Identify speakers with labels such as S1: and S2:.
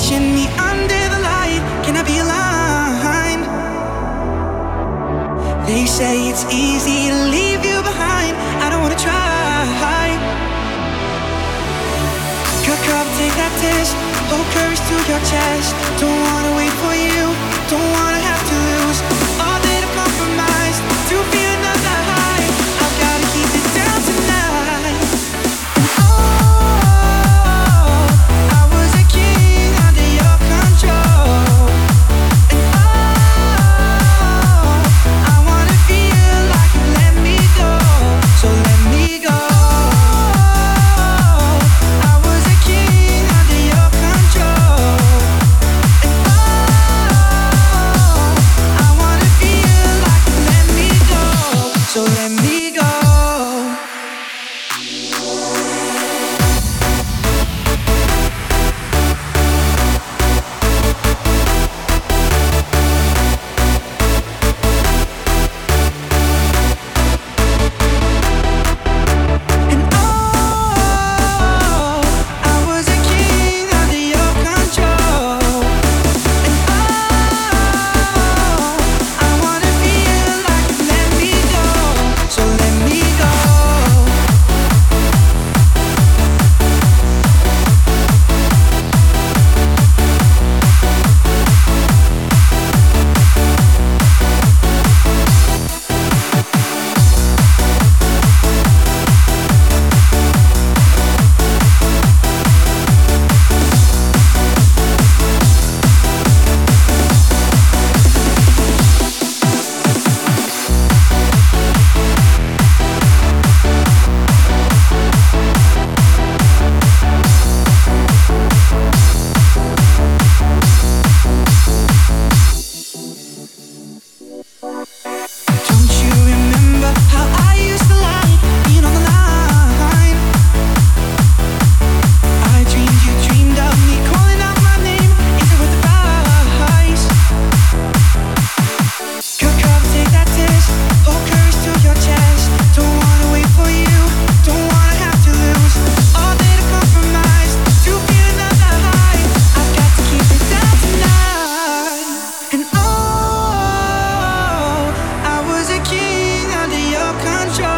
S1: me under the light. Can I be a line? They say it's easy to leave you behind. I don't wanna try. Come, take that test. Hold courage to your chest. Don't wanna wait for you. Don't wanna have to lose all that I've compromised to feel another high. I've gotta keep it down tonight. Oh, I was a king under your control. And oh, I wanna feel like you let me go. So let me go. So let me go. And oh, I was a king under your control. And oh, I wanna feel like you let me go. So let me go. Don't you remember how I used to lie, being on the line? I dreamed you dreamed of me, calling out my name. Is it worth the price? Come, take that test. Hold courage to your chest. Don't wanna wait for you. Don't wanna have to lose all that I've compromised to feel another high. I've got to keep it down tonight. And oh, I was a king under your control.